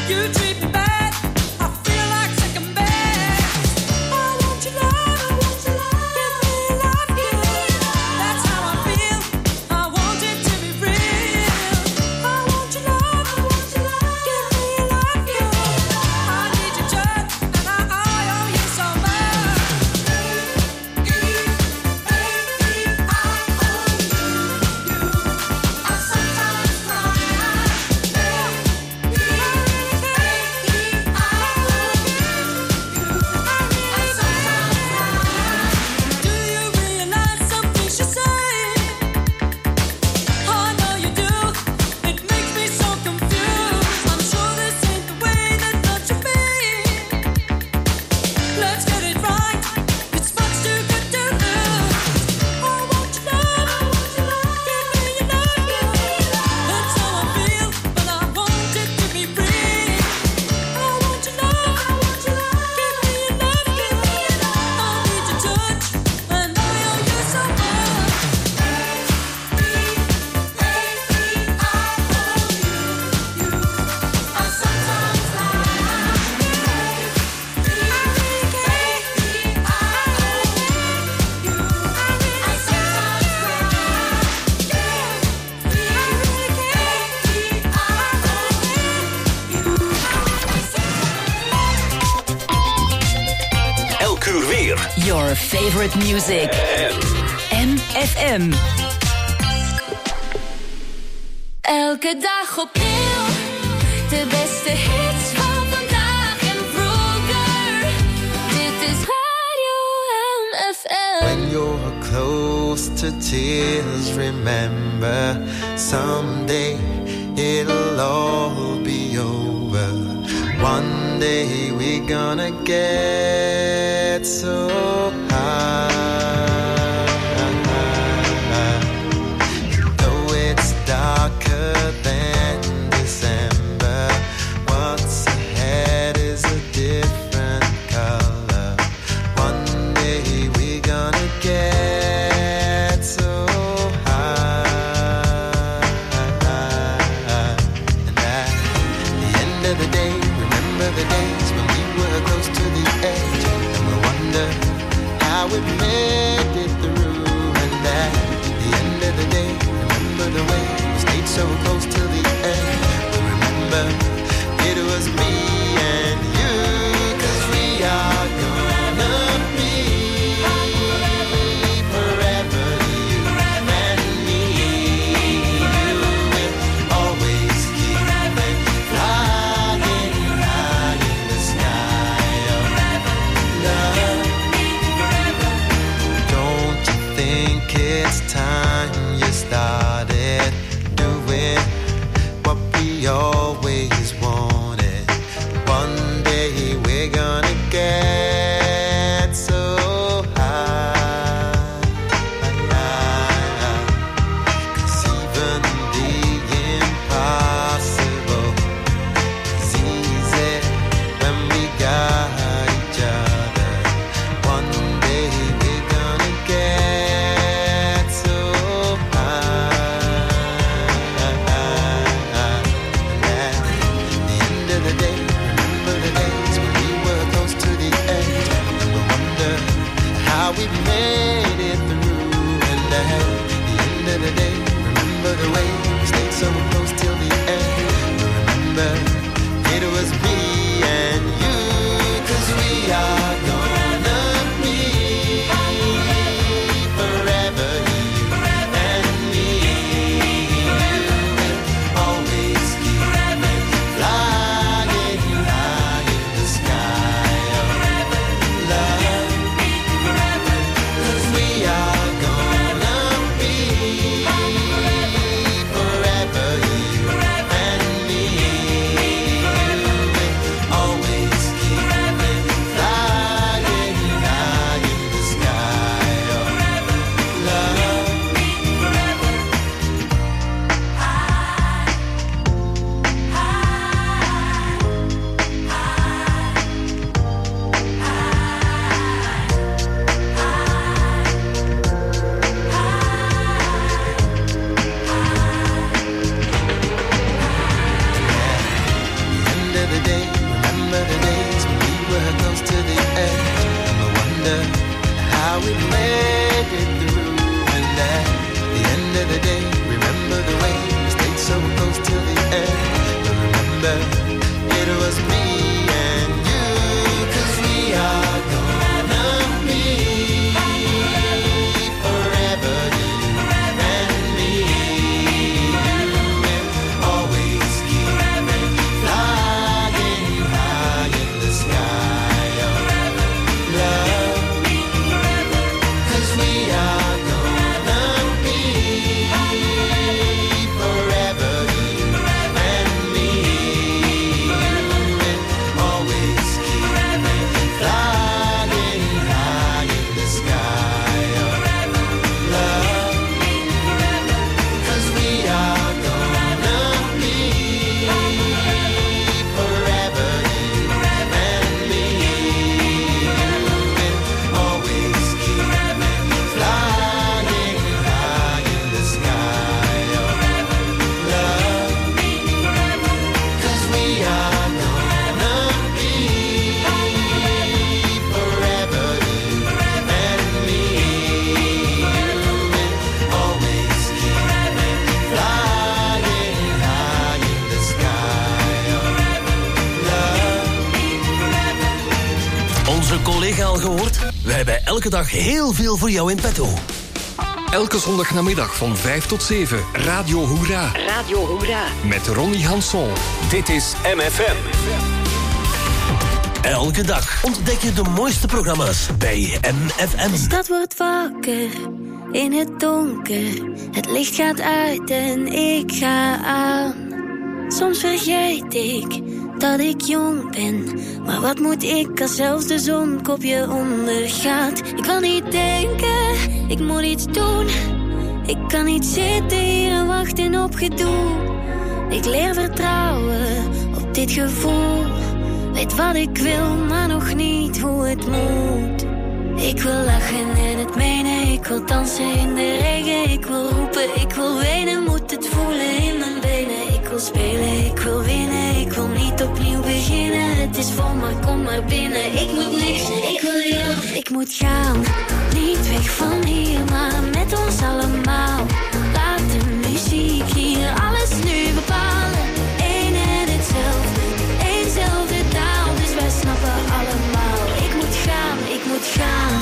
Your favorite music. MFM. Elke dag opnieuw. De beste hits van vandaag en vroeger. Dit is Radio MFM. When you're close to tears, remember someday it'll all be over. One day we're gonna get so high. Though it's darker than December, what's ahead is a different color. One day we're gonna get so high. And at the end of the day, remember the days when we were close to the edge, and we wonder how we made it through. And at the end of the day, remember the way we stayed so close till the end. We remember it was me and you, 'cause we are gonna be forever, you and me. You will always keep flying high in the sky of love. Don't you think it's time you started doing what we always wanted? One day we're gonna get so high. 'Cause even the impossible is easy when we got each other. One day we're gonna get so high. And at wonder how we made it through. And at the end of the day, remember the way we stayed so close till the end. But remember, it was me and you, 'cause we are gonna be forever, you and me. We'll always keep flying high in the sky of love, 'cause we are gonna be forever, you and me. We'll always keep flying high in the sky of love, 'cause we are gonna be forever, you and me. We'll always keep flying high in the sky of love, 'cause we are gonna be forever, you and me. We'll always keep flying high in the sky of love. Onze collega al gehoord? Wij hebben elke dag heel veel voor jou in petto. Elke zondagnamiddag van 5 tot 7. Radio Hoera. Radio Hoera. Met Ronnie Hanson. Dit is MFM. Elke dag ontdek je de mooiste programma's bij MFM. De stad wordt wakker in het donker. Het licht gaat uit en ik ga aan. Soms vergeet ik dat ik jong ben. Maar wat moet ik als zelfs de zon kopje ondergaat? Ik wil niet denken, ik moet iets doen. Ik kan niet zitten hier en wachten op gedoe. Ik leer vertrouwen op dit gevoel. Weet wat ik wil, maar nog niet hoe het moet. Ik wil lachen en het menen. Ik wil dansen in de regen. Ik wil roepen, ik wil wenen. Moet het voelen in mijn benen. Ik wil spelen, ik wil winnen. Ik wil niet opnieuw beginnen. Het is vol, maar kom maar binnen. Ik moet niks, ik wil jou. Ik moet gaan, niet weg van hier, maar met ons allemaal. Laat de muziek hier alles nu bepalen. Eén en hetzelfde, éénzelfde taal. Dus wij snappen allemaal. Ik moet gaan, ik moet gaan.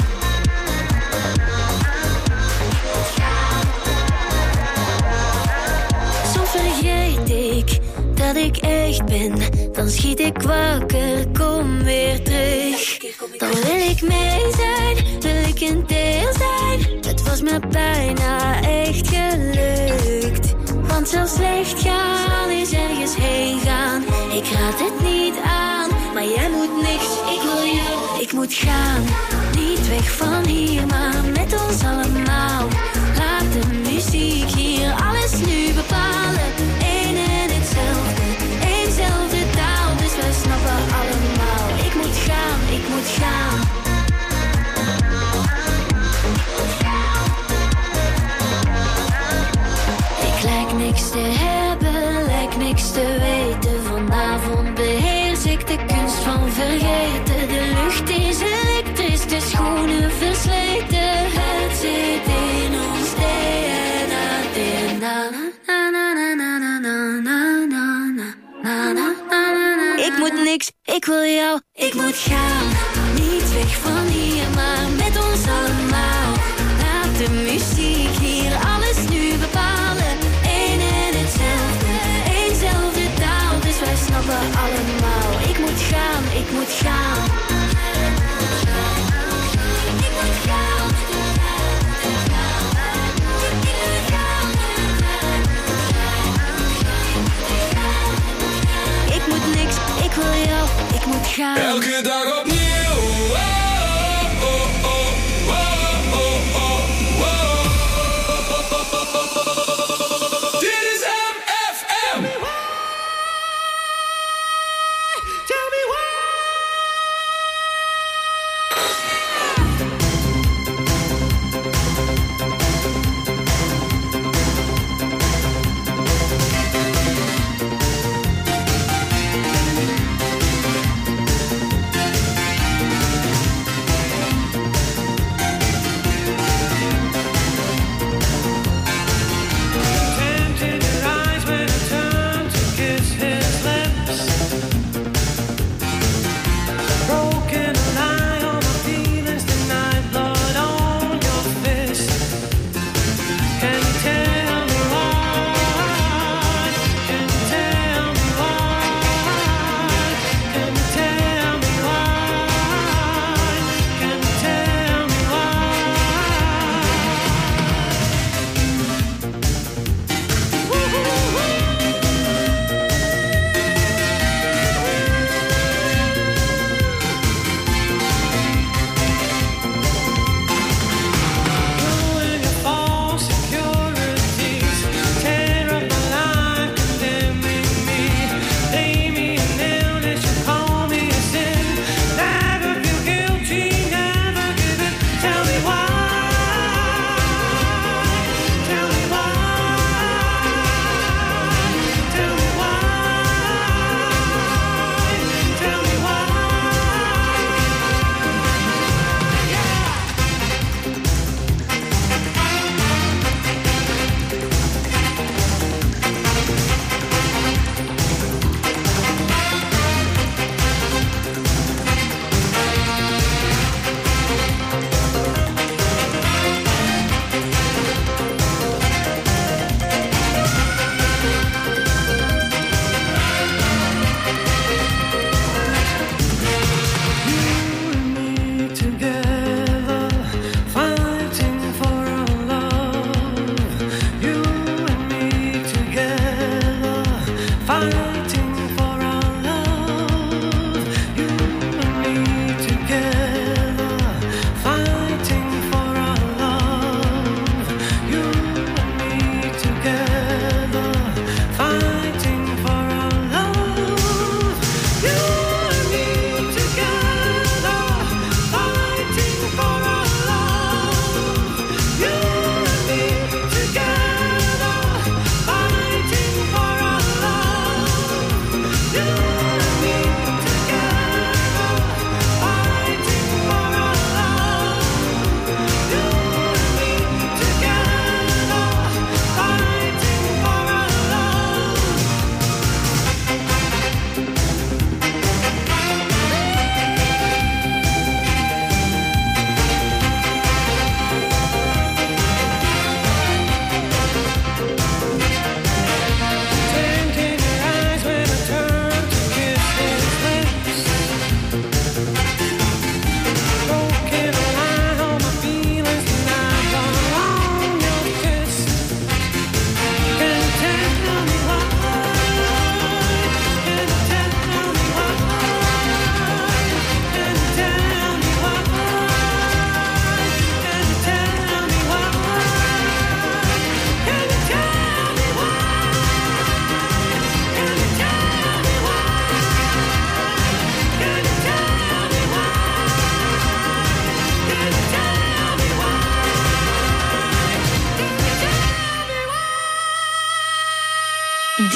Soms vergeet ik dat ik echt ben. Dan schiet ik wakker, kom weer terug. Dan wil ik mee zijn, wil ik een deel zijn. Het was me bijna echt gelukt. Want zelfs slecht gaan is ergens heen gaan. Ik raad het niet aan, maar jij moet niks. Ik wil jou, ik moet gaan. Niet weg van hier, maar met ons allemaal. Laat de muziek hier alles nu bepalen. Eén en hetzelfde, éénzelfde taal. Dus wij snappen allemaal. Ik moet gaan, ik moet gaan. Ik lijk niks te hebben, lijk niks te weten. Vanavond beheers ik de kunst van vergeten. De lucht is elektrisch, de schoenen versleten. Het zit in ons DNA, DNA. Ik moet niks, ik wil jou, ik moet gaan. Niet weg van hier, maar met ons allemaal. Laat de muziek hier alles nu bepalen. Eén en hetzelfde, éénzelfde taal. Dus wij snappen allemaal. Ik moet gaan, ik moet gaan. Ik moet gaan. Ik moet niks, ik wil jou, ik moet gaan. Elke dag opnieuw. Dit is MFM. Tell me why.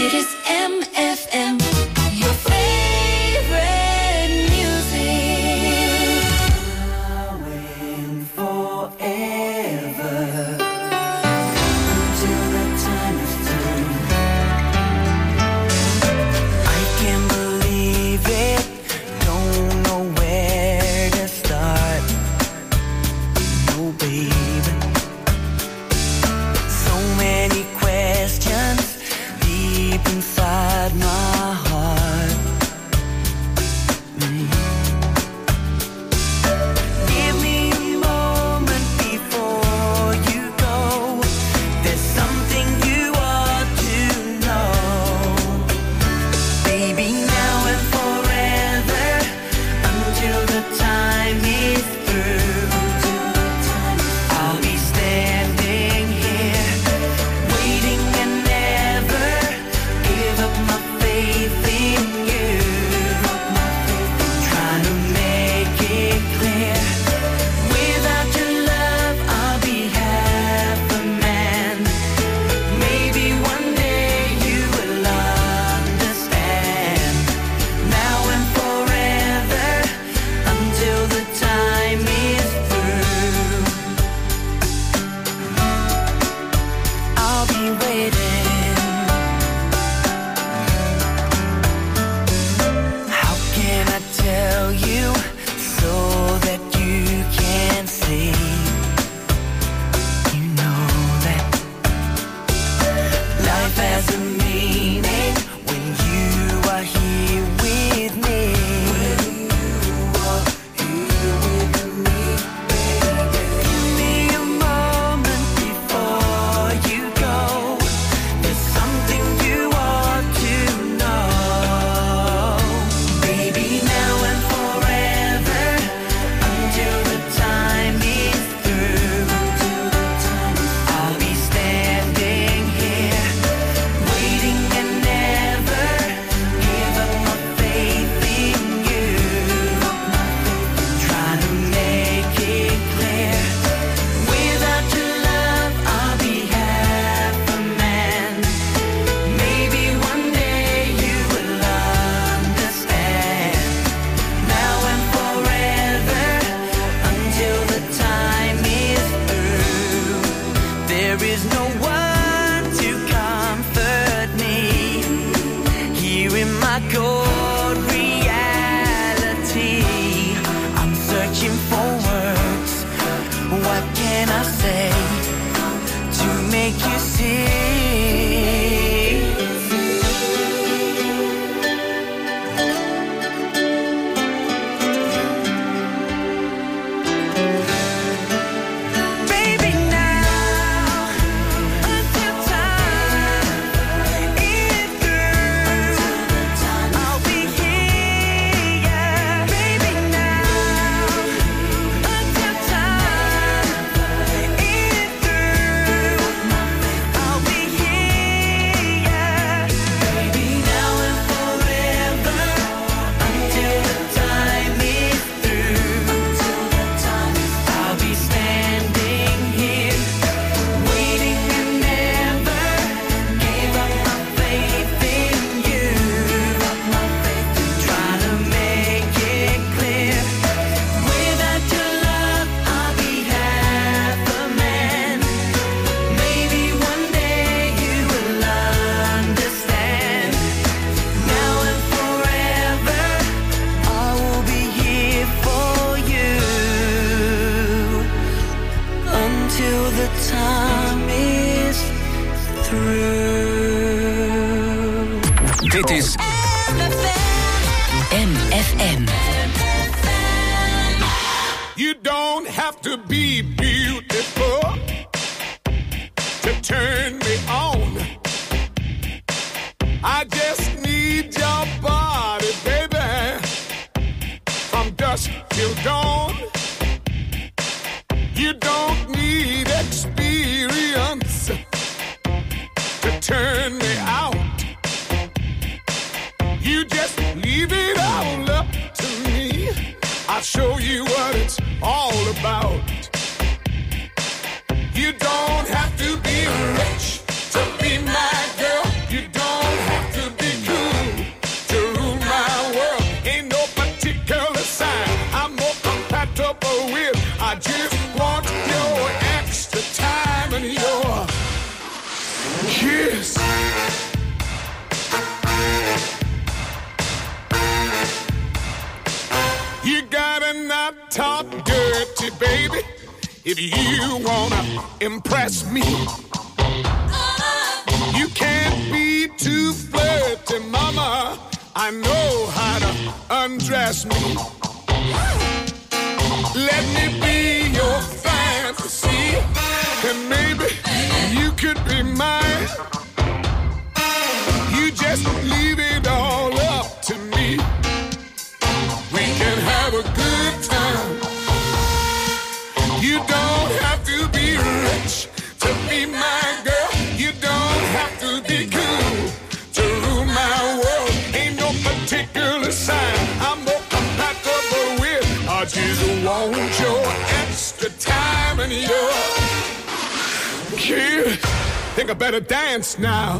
Dit is MFM, your favorite music. Waiting forever until the time is through. I can't believe it, don't know where to start. No, baby, so many questions deep inside my heart. Give me a moment before you go. There's something you ought to know. Baby, now and forever, until the time is through. I'll be standing here, waiting and never give up my faith in you. Trying to make it clear, without your love I'll be half a man. Maybe one day you will understand. Now and forever, until the time is through. I'll be waiting. How can I tell you so that you can see? You know that life has a meaning when you are here with me. Give me a moment before you go. There's something you ought to know. Baby, now and forever, until the time is through. I'll be standing here, waiting and never give up my faith in you. Trying to make it clear, without your love I'll be half a man. Maybe one day you will understand. Now and forever, until the time is through. There is no one to comfort me here in my cold reality. I'm searching for words. What can I say to make you see? Baby, now until time is through, I'll be here. Baby, now until time is through, I'll be here. Baby, now and forever, until the time is through. I'll be standing here, waiting and never give up my faith in you. Trying to make it clear, without your love I'll be half a man. Maybe one day you will understand. Now and forever, I will be here for you until the time is through. Dit is MFM. You don't have to be beautiful to turn me on. I just need your body, baby, from dusk till dawn. You don't need experience to turn me out. You just leave it all up to me. I'll show you what it's all about. You don't have to be rich to be my girl. You don't have with. I just want your extra time and your kiss. You gotta not talk dirty, baby, if you wanna impress me. You can't be too flirty, mama. I know how to undress me. Let me be your fantasy, and maybe you could be mine. You just leave it all up to me. We can have a good time. You don't have to be rich to be my girl. You don't have to be cool to rule my world. Ain't no particular sign I'm more compatible with. I just want your extra time and your kid. Think I better dance now.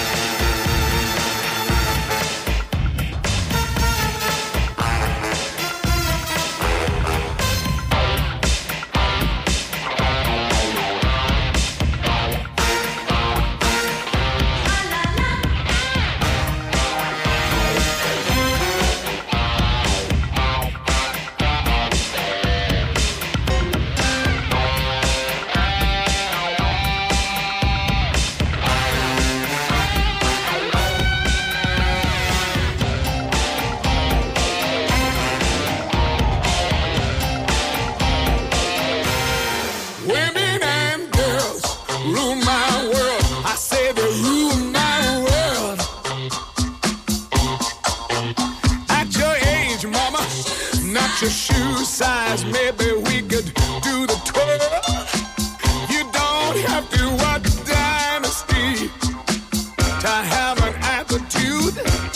Your shoe size, maybe we could do the tour. You don't have to watch Dynasty to have an attitude.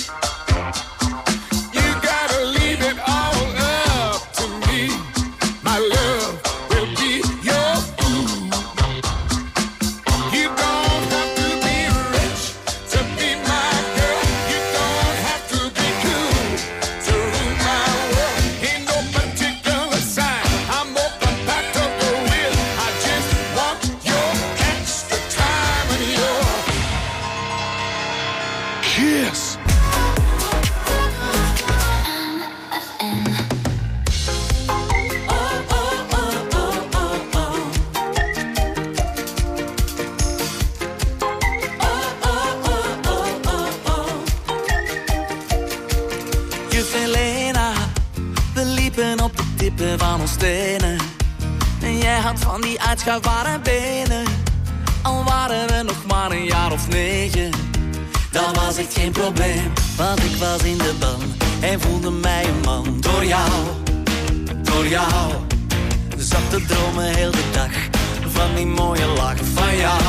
You gotta leave it all up to me. My love will be your food. You don't have to be rich to be my girl. You don't have to be cool to rule my world. Ain't no particular sign I'm more compatible with. I just want your extra time and your kiss. Juf Helena, we liepen op de tippen van ons tenen. En jij had van die uitschuifbare benen. Al waren we nog maar een jaar of 9. Dat was echt geen probleem, want ik was in de ban en voelde mij een man. Door jou, zat te dromen heel de dag. Van die mooie lach, van jou.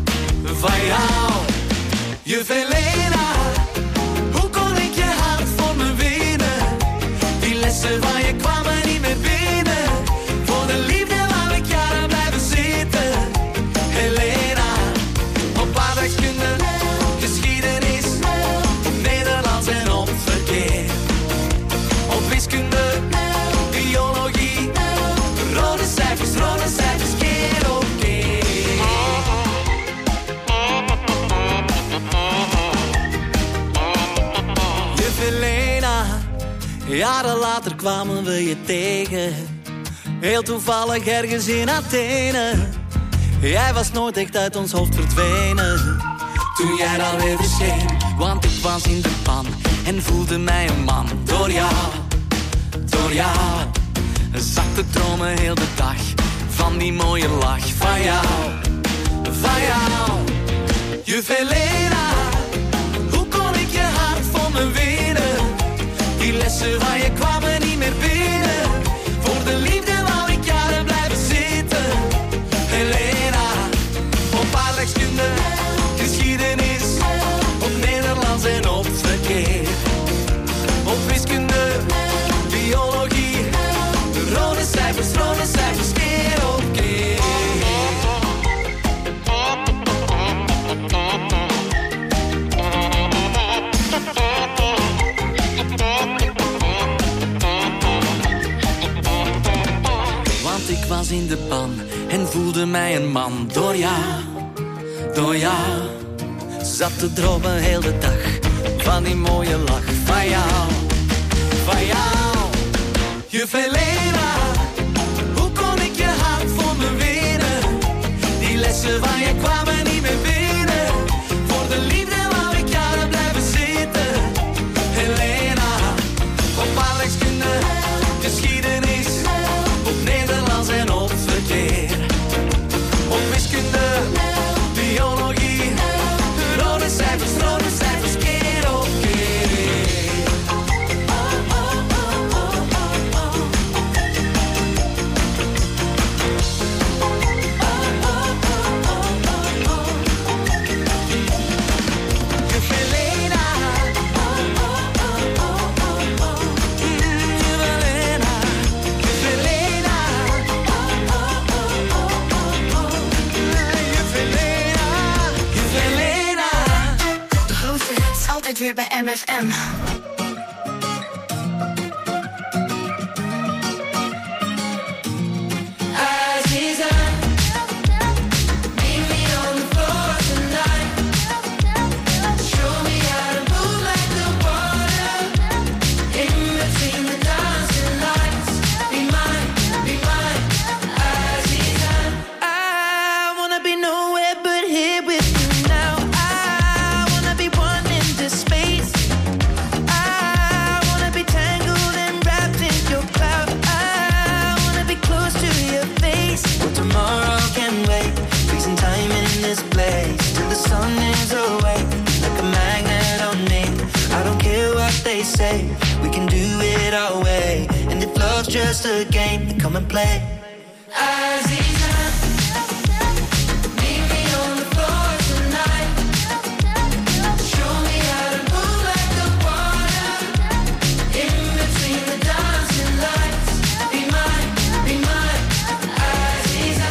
Juf Helena, hoe kon ik je hart voor me winnen? Die lessen van je kwamen niet meer binnen. Voor de liefde wou ik jaren blijven zitten. Helena, op aardrijkskunde, geschiedenis, op Nederlands en op verkeer. Op wiskunde, biologie, rode cijfers, keer op keer. Juf Helena, jaren later kwamen we je tegen. Heel toevallig ergens in Athene. Jij was nooit echt uit ons hoofd verdwenen. Toen jij dan weer verscheen, want ik was in de pan en voelde mij een man. Door jou, zat te dromen heel de dag. Van die mooie lach, van jou. Juf Helena, hoe kon ik je hart voor me winnen? Die lessen van je kwamen niet meer binnen. Voor de liefde wou ik jaren blijven zitten. Helena, op aardrijkskunde, geschiedenis, op Nederlands en op verkeer. Op wiskunde, biologie, rode cijfers, keer op keer. was in de pan en voelde mij een man. Door jou, zat te dromen heel de dag van die mooie lach. Van jou, juf Helena, hoe kon ik je hart voor me winnen? Die lessen van je kwamen niet meer binnen. Voor de liefde wou ik jaren blijven zitten. Helena, op aardrijkskunde, geschiedenis, op Nederlands en op verkeer. Op wiskunde, biologie, rode cijfers, keer op keer. Altijd weer bij MFM. We can do it our way, and if love's just a game, then come and play. Aziza, meet me on the floor tonight. Show me how to move like the water in between the dancing lights. Be mine, Aziza.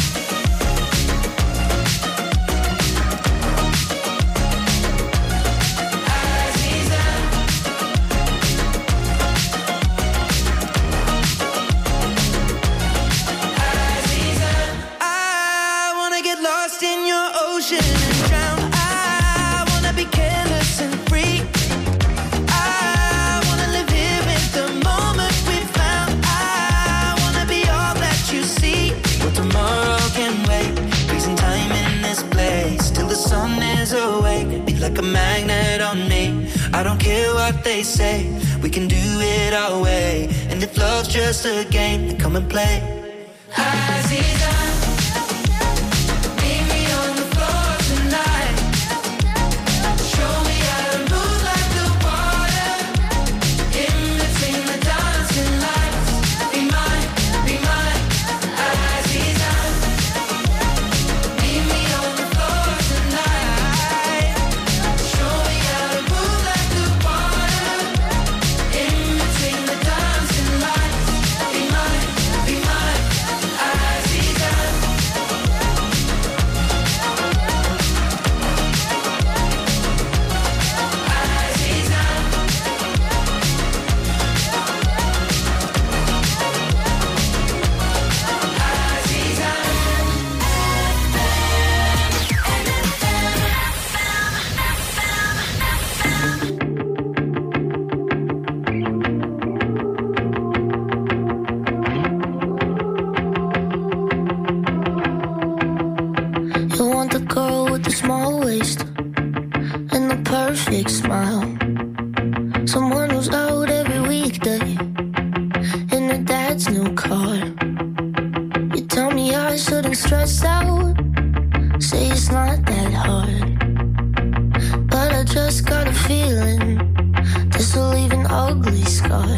Like a magnet on me. I don't care what they say. We can do it our way. And if love's just a game, then come and play. Aziza, meet me on the floor tonight. Show me how to move like the water in between the dancing lights. Be mine, Aziza. Meet me on the floor tonight. Show me how to move like the water in between the dancing lights. Be mine, Aziza. You want the girl with the small waist and the perfect smile. Someone who's out every weekday in her dad's new car. You tell me I shouldn't stress out, say it's not that hard. But I just got a feeling this will leave an ugly scar.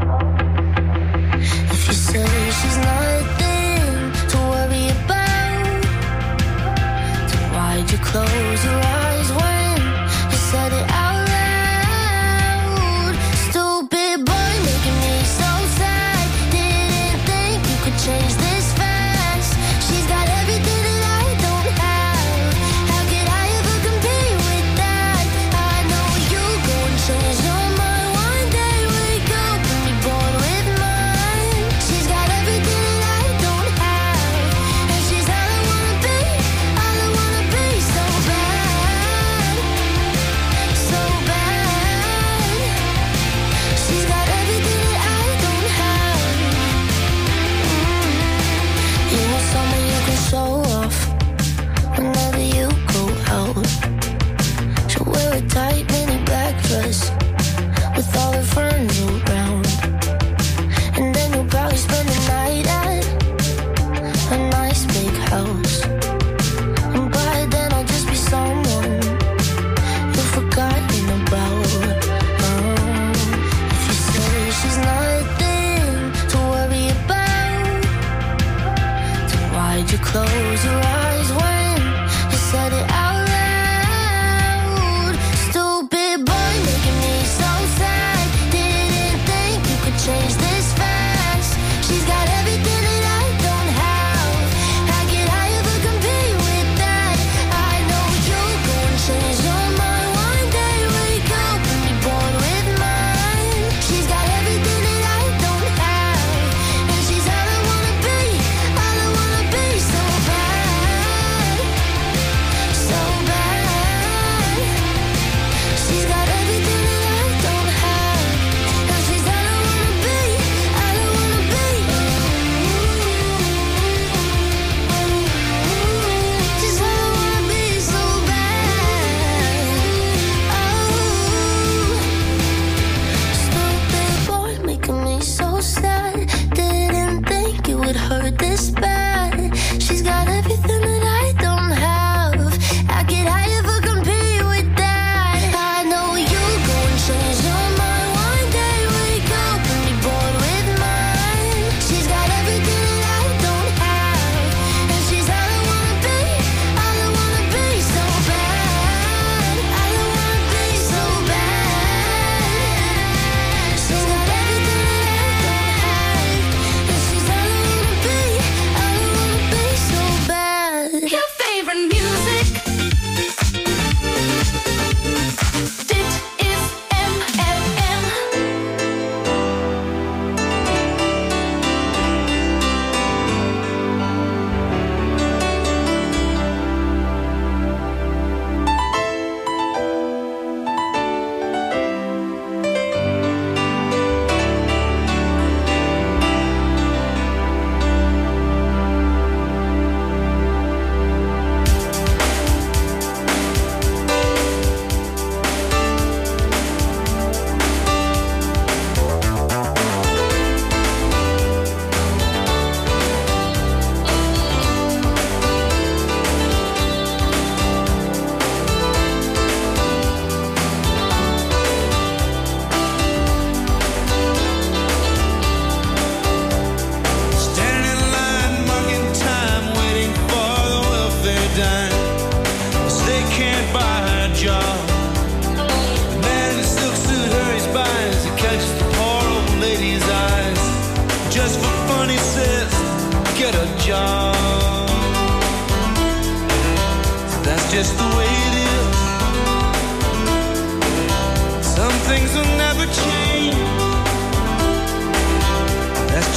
If you say she's nothing to worry about, then why'd you close your eyes when you said it out loud? Stupid boy making me so sad. Didn't think you could change this fast. She's got everything that I don't have. How could I ever compete with that? I know you go and change your mind one day. Wake up and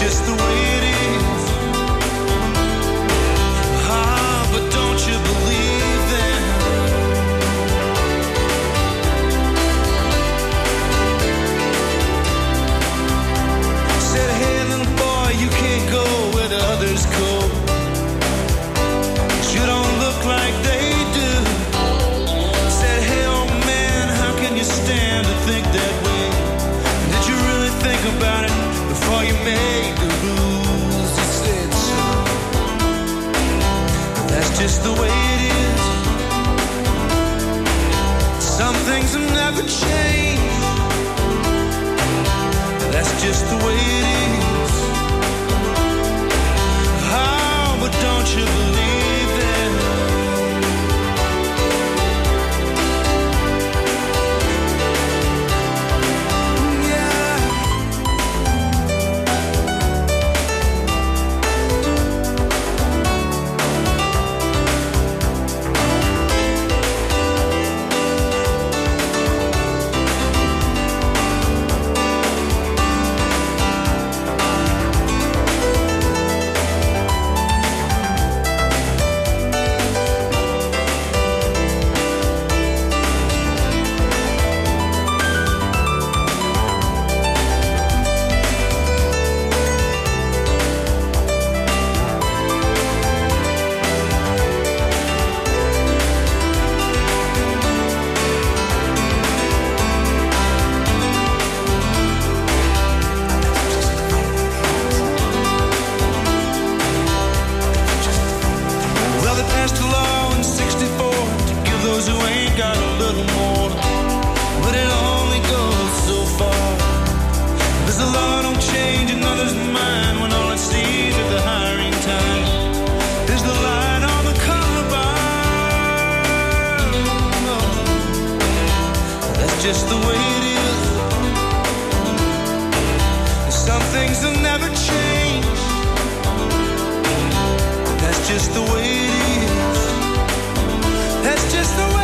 just the way it is. Ah, but don't you believe them? Said, hey little boy, you can't go where the others go. You don't look like they do. Said, hey old man, how can you stand to think that way? Did you really think about it before you made the rules? You said so. That's just the way it is. Some things have never changed. That's just the way it is. Oh, but don't you believe them? Just the way it is. Some things will never change. That's just the way it is. That's just the way it is.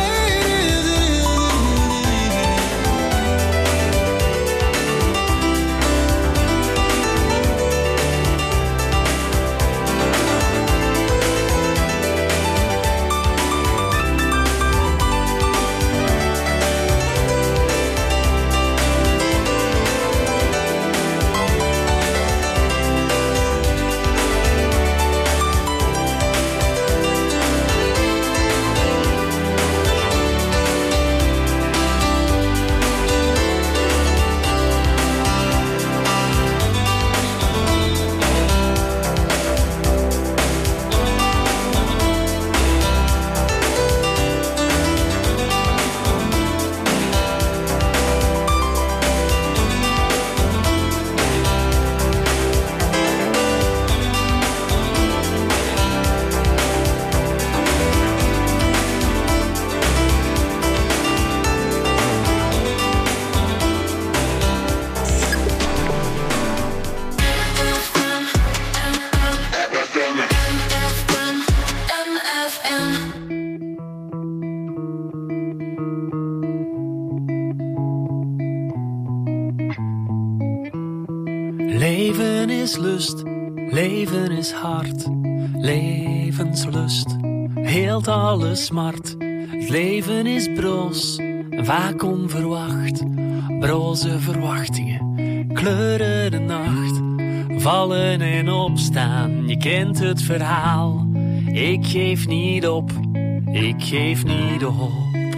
Leven is lust, leven is hart, levenslust heelt alle smart. Het leven is broos en vaak onverwacht, broze verwachtingen kleuren de nacht. Vallen en opstaan, je kent het verhaal. Ik geef niet op, ik geef niet op.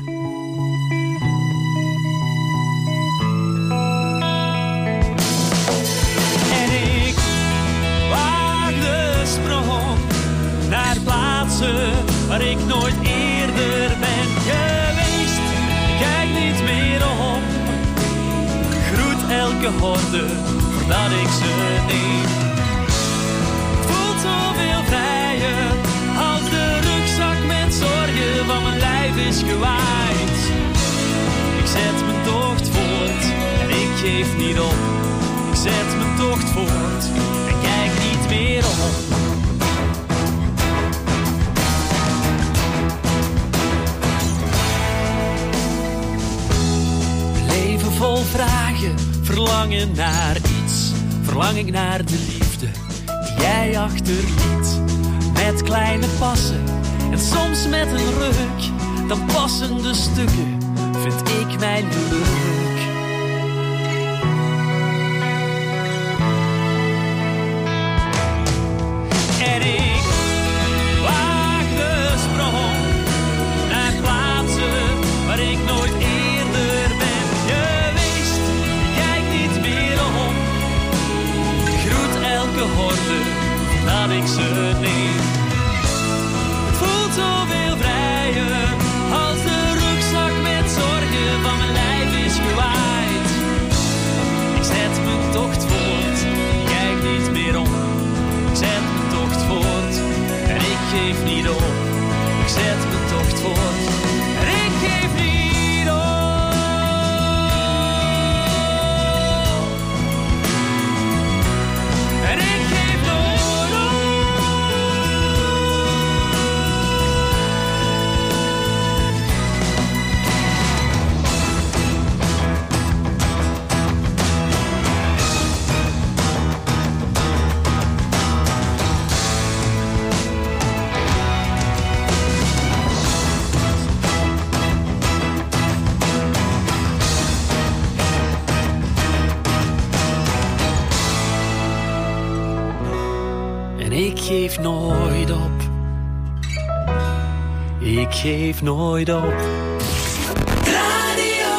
Waar ik nooit eerder ben geweest. Ik kijk niet meer om. Groet elke horde voordat ik ze neem. Het voelt zoveel vrijer als de rugzak met zorgen van mijn lijf is gewaaid. Ik zet mijn tocht voort en ik geef niet op. Ik zet mijn tocht voort en kijk niet meer om. Vol vragen, verlangen naar iets verlang ik naar de liefde die jij achterliet. Met kleine passen en soms met een ruk, dan passen de stukken, vind ik mijn geluk. En ik waag de sprong naar plaatsen waar ik nooit eerder ben geweest. Kijk niet meer om, groet elke horde dat ik ze neem. Het voelt zoveel vrijer als de rugzak met zorgen van mijn lijf is gewaaid. Ik zet mijn tocht voort, kijk niet meer om. Ik zet mijn tocht voort en ik geef niet op. Ik zet mijn tocht voort en ik geef niet op. En ik geef nooit op. En ik geef nooit op. Ik geef nooit op. Radio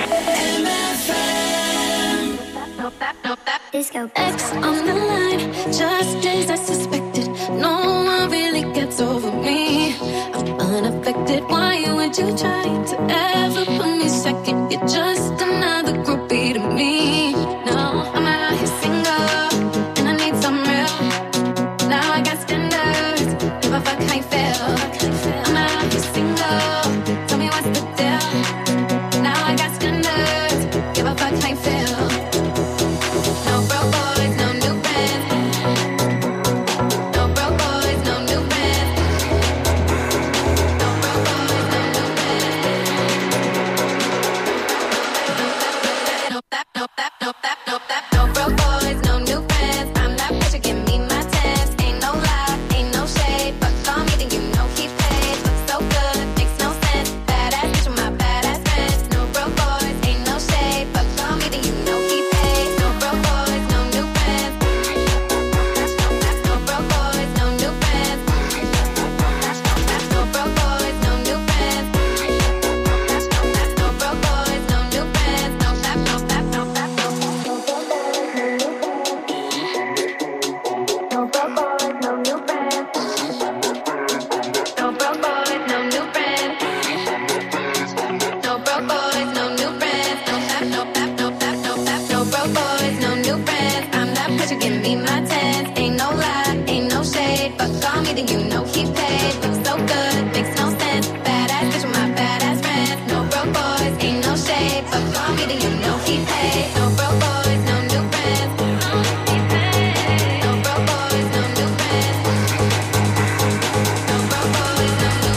MFM. Disco X on the line, just as I suspected. No one really gets over me. I'm unaffected. Why would you try to ever put me second? You're just another groupie to me. No, I'm out here single, and I need some real. Now I got standards, give a fuck how you feel. I'm out here single, tell me what's the deal. Now I got standards, give a fuck how you feel. No broke boys, no new friends. No broke boys, no new friends. No broke boys, no new friends. No broke boys, no new friends. I'm not pressure, give me my test. Ain't no lie, ain't no shade, but call me then you know he paid. Looks so good, makes no sense. Badass bitch with my badass friends. No broke boys, ain't no shade, but call me then you know he paid. No broke boys, no new friends. No broke boys, no new friends. No broke boys, no new friends. No broke boys, no new friends. No rap, no rap, no rap, no. No broke boys, no new friends. No broke boys, no new friends. No broke boys, no new friends. No rap, no rap, no rap, no rap. No broke boys, no new friends. I'm not pressure, give me my tens. Ain't no lie, ain't no shade, but call me then you know he paid. Looks so good, makes no sense. Badass bitch with my badass friends. No broke boys, ain't no shade, but call me then you know he paid. No broke boys, no new friends. No broke boys, no new friends. No broke boys, no new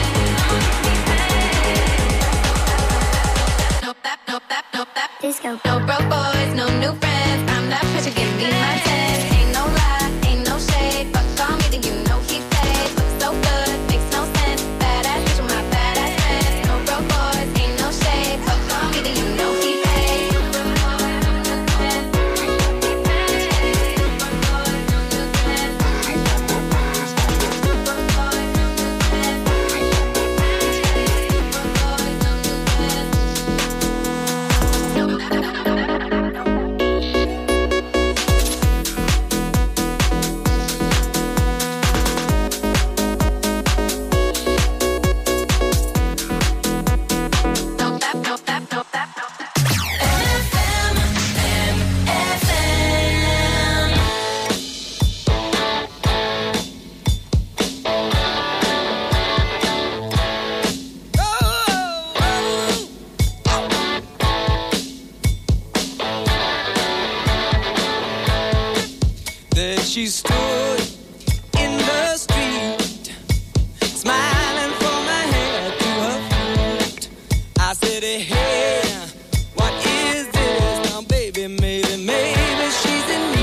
friends. No rap, no rap, no rap. Disco. No broke boys, no new friends. I'm not pressure, give me my tens. Ain't no lie, ain't no shade, but call me then you know he paid. Looks so good, makes no sense. Badass bitch with my badass friends. No broke boys, ain't no shade, but call me then you know he paid. No broke boys, no new friends. No broke boys, no new friends. No broke boys, no She stood in the street, smiling from her head to her feet. I said, hey, what is this? Now, baby, maybe she's in need.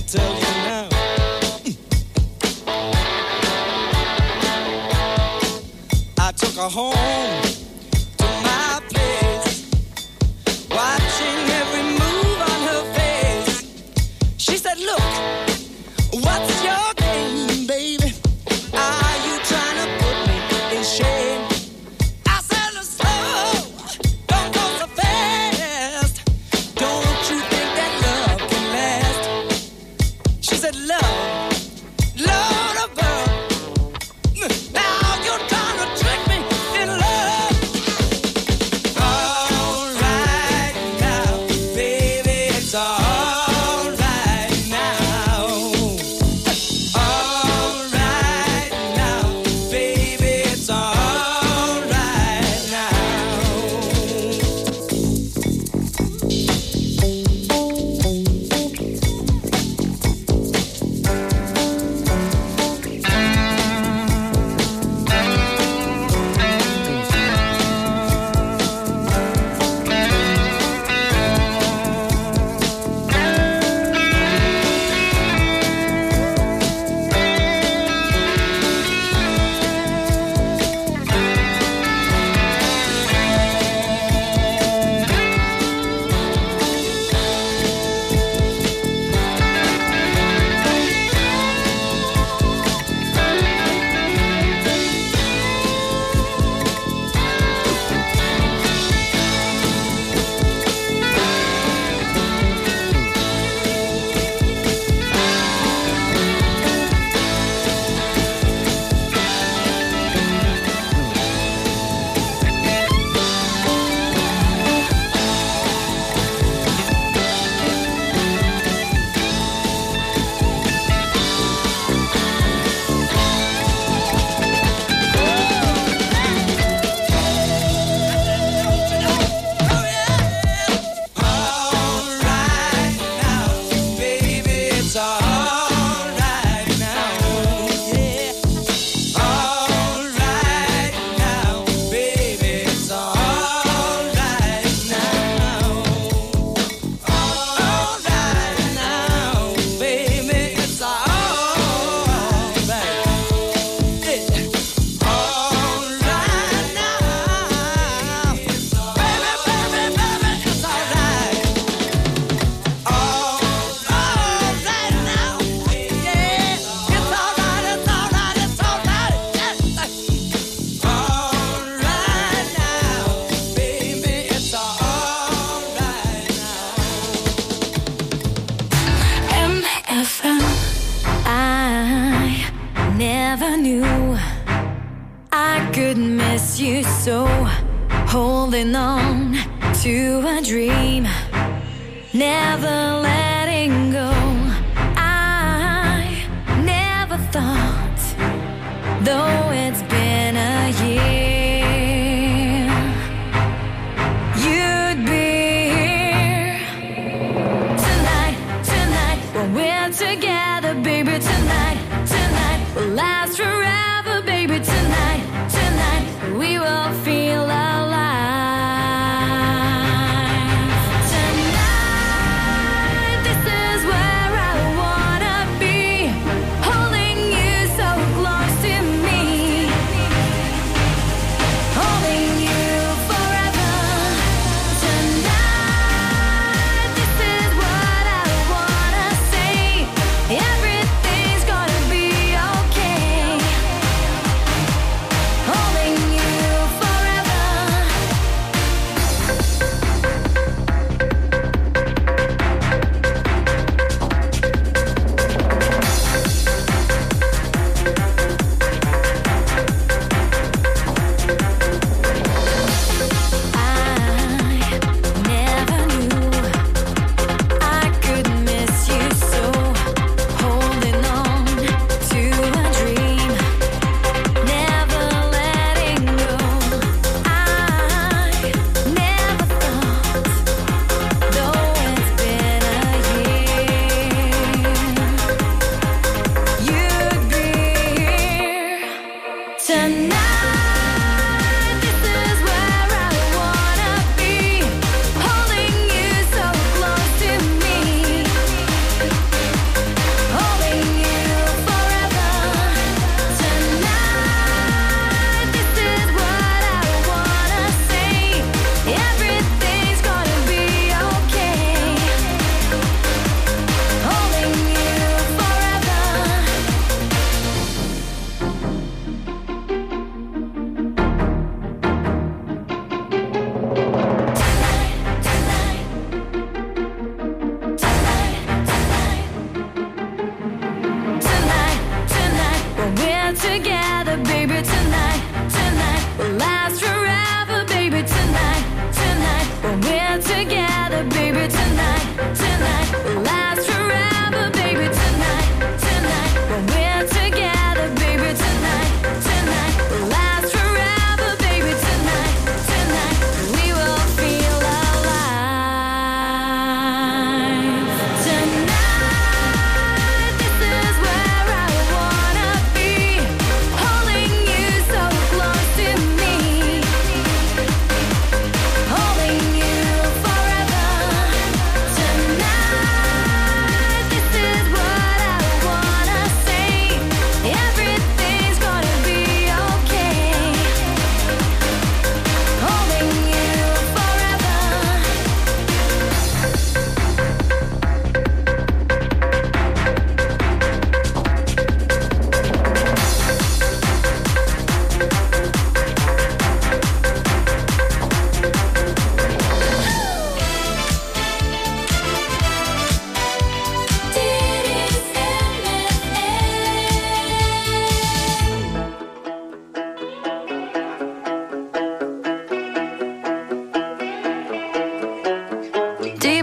tell you now. I took her home to my place, watching every move on her face. She said, look, what's your game, baby? Are you trying to put me in shame? I said, slow, don't go so fast. Don't you think that love can last? She said, love, Lord above. Now you're trying to trick me in love. All right now, baby, it's all right now. All right now, baby, it's all right now. never knew I could miss you so, holding on to a dream, never letting go. I never thought, though it's been a year, you'd be here tonight, tonight, when we're together, baby, tonight, tonight, will last forever, baby, tonight, tonight, we will feel alive. Tonight, this is where I wanna be, holding you so close to me.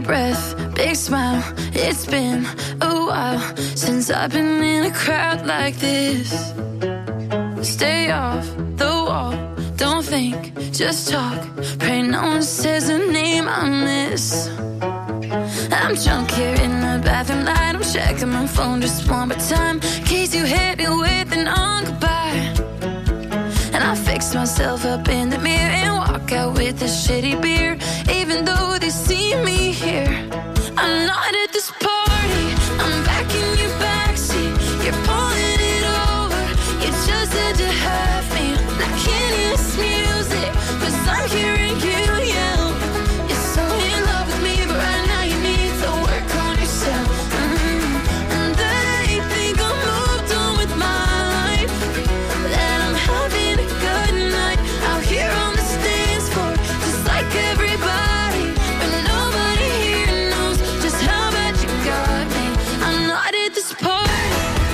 breath, big smile. It's been a while since I've been in a crowd like this. Stay off the wall, don't think, just talk. Pray no one says a name I miss. I'm drunk here in the bathroom light. I'm checking my phone just one more time, in case you hit me with an goodbye. And I fix myself up in the mirror and walk out with a shitty beer. Even though they see me here, I'm not at this party. I'm back in your backseat. You're pulling it over. You just had to have me. I can't hear this music, 'cause I'm hearing you yell. You're so in love with me, but right now you need to work on yourself. And they think I'm moved on with my life, that I'm having a good night out here on the dance floor, just like everybody. But nobody here knows just how bad you got me. I'm not at this party.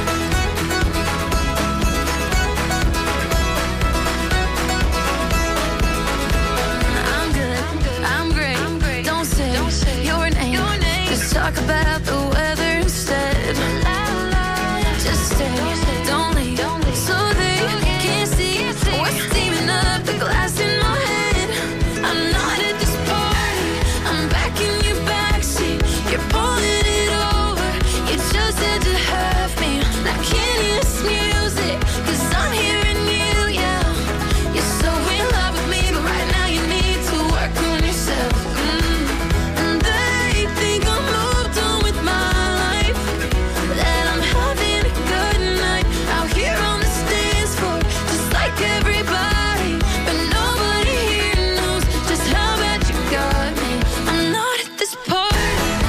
I'm good, I'm great. Don't say your name. Just talk about the weather instead. Just stay, don't leave, so they can't see what's steaming up the glass in my head. I'm not at this party. I'm back in your backseat. You're pulling it over. You just had to have me. I can't hear this music, 'cause I'm hearing you yell. You're so in love with me, but right now you need to work on yourself. And they think I'm moved on with my life, that I'm having a good night out here on the dance floor, just like everybody. But nobody here knows just how bad you got me. I'm not at this party.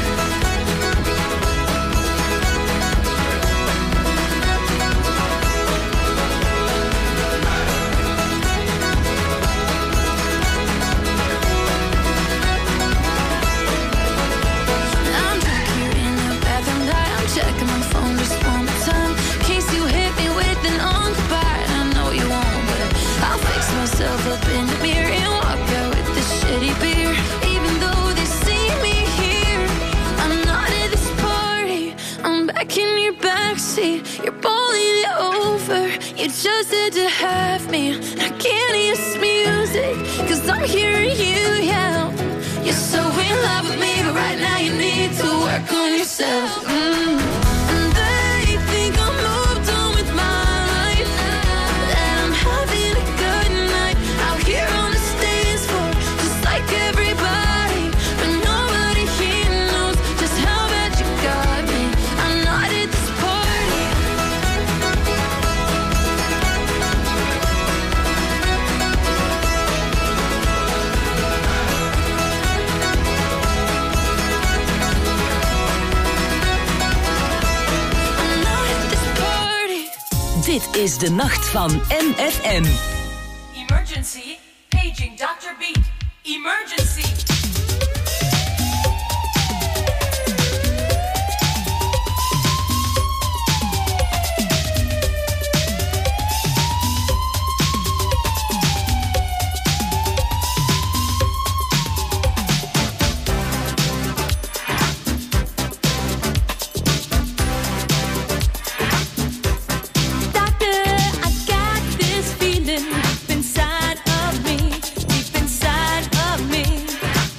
I'm drunk here in the bathroom light. I'm checking my phone just one more time, in case you hit me with an goodbye. I know you won't, but I'll fix myself up in the mirror and walk out with this shitty beer. Even though they see me here, I'm not at this party. I'm back in your backseat. You're pulling it over. You just had to have me. I can't hear this music, 'cause I'm hearing you yell. You're so in love with me, but right now you need to work on yourself. And they think I'm moved on with my life, that I'm having a good night out here on the dance floor, just like everybody. But nobody here knows just how bad you got me. I'm not at this party. I'm not at this party. Dit is de nacht van MFM. Emergency, paging Dr. Beat. Emergency. Doctor, I got this feeling deep inside of me, deep inside of me.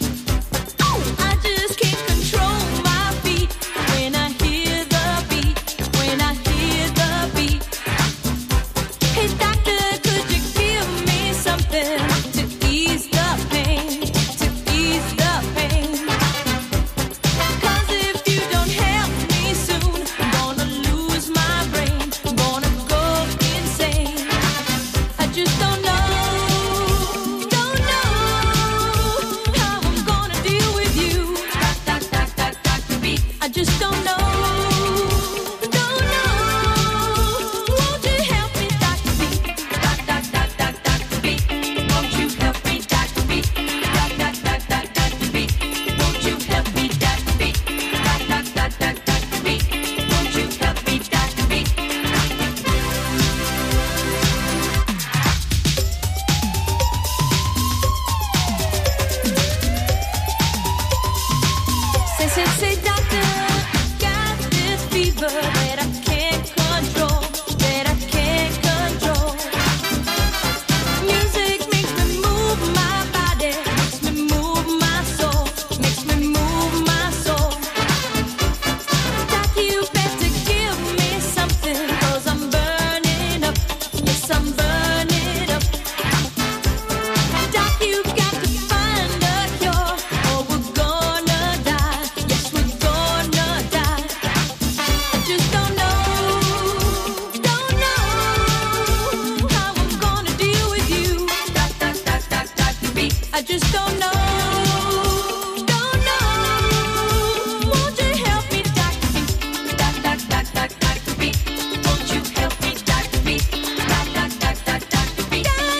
I just don't know. Don't know. Won't you help me, Dr. B? Dr. B. Won't you help me, Dr. B? Dr. B.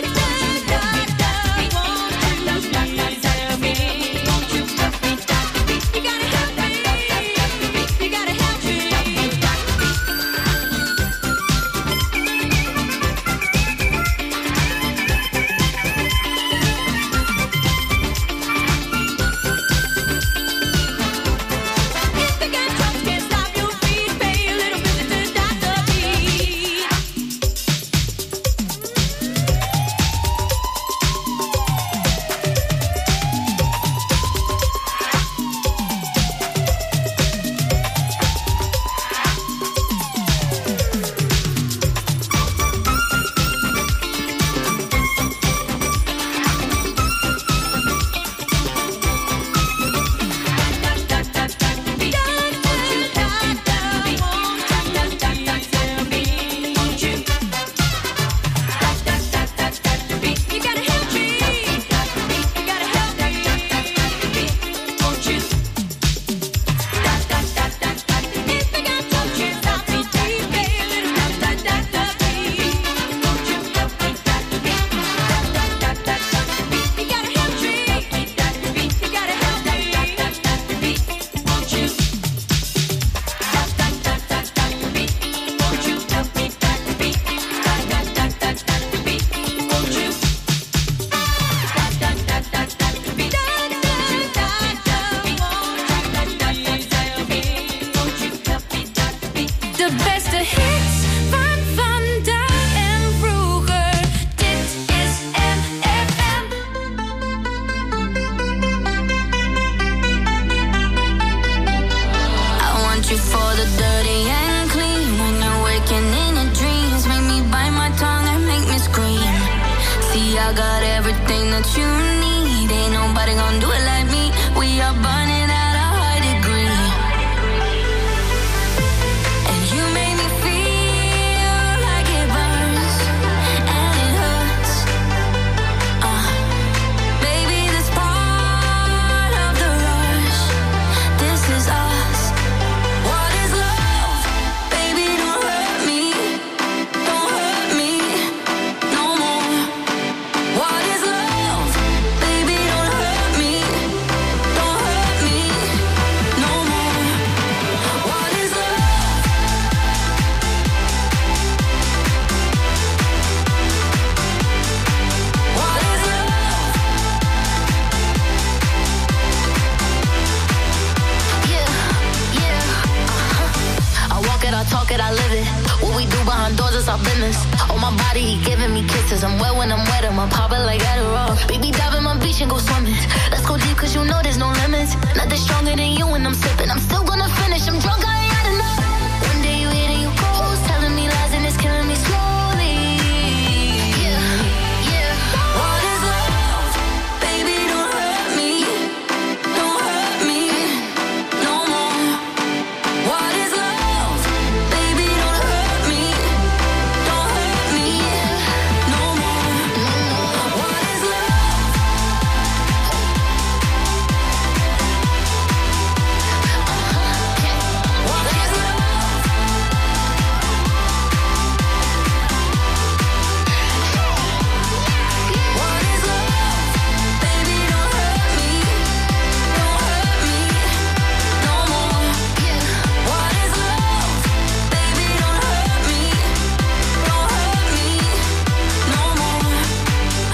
Baby, dive in my beach and go swimming. Let's go deep, cause you know there's no limits. Nothing stronger than you when I'm sipping. I'm